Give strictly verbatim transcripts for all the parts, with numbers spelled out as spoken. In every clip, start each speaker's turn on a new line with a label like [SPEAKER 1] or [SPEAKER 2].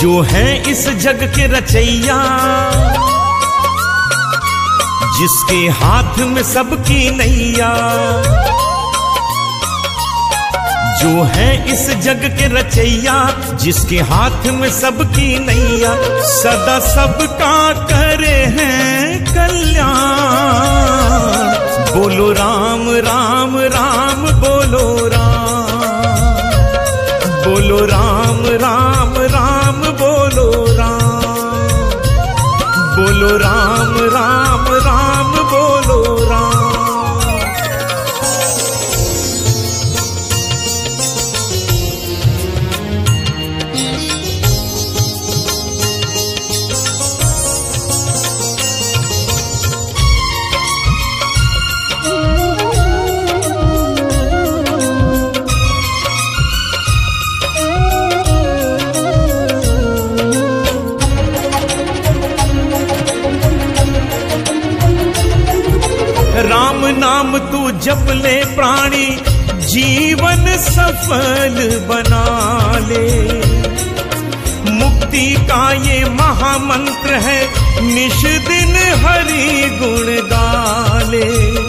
[SPEAKER 1] जो है इस जग के रचैया, जिसके हाथ में सबकी नैया। जो है इस जग के रचैया, जिसके हाथ में सबकी नैया। सदा सबका करे हैं कल्याण। बोलो राम राम राम बोलो राम, बोलो राम राम राम बोलो राम, बोलो राम राम राम बोलो राम। राम नाम तू जप ले प्राणी, जीवन सफल बना ले। मुक्ति का ये महामंत्र है, निश दिन हरि गुण गाले।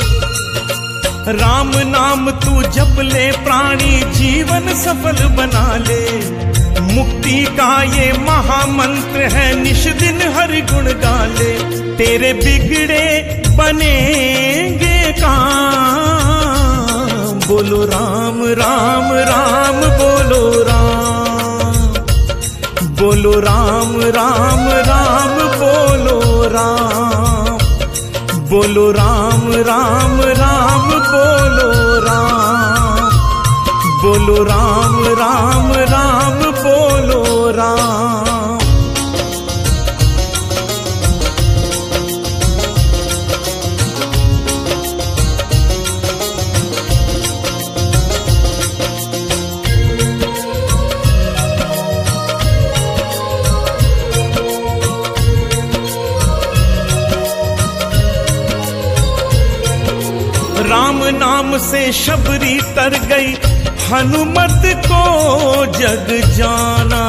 [SPEAKER 1] राम नाम तू जप ले प्राणी, जीवन सफल बना ले। मुक्ति का ये महामंत्र है, निश दिन हरि गुण गाले। तेरे बिगड़े बनेंगे काम। बोलो राम राम राम बोलो राम, बोलो राम राम राम बोलो राम, बोलो राम राम राम बोलो राम, बोलो राम राम राम बोलो राम। राम नाम से शबरी तर गई, हनुमत को जग जाना।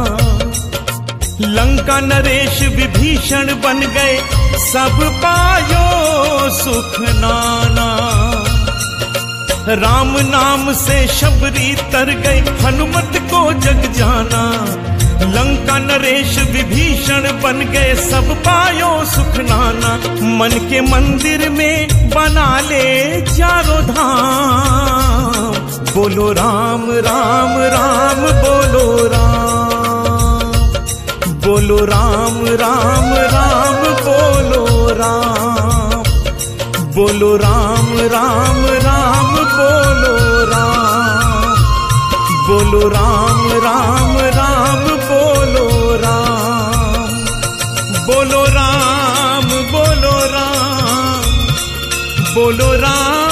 [SPEAKER 1] लंका नरेश विभीषण बन गए, सब पायो सुख नाना। राम नाम से शबरी तर गई, हनुमत को जग जाना। लंका नरेश विभीषण बन गए, सब पायो सुख नाना। मन के मंदिर में बना ले चारों धाम। बोलो राम राम राम बोलो राम, बोलो राम राम राम बोलो राम, बोलो राम राम राम बोलो राम, बोलो राम राम राम बोलो राम, बोलो राम बोलो राम बोलो राम।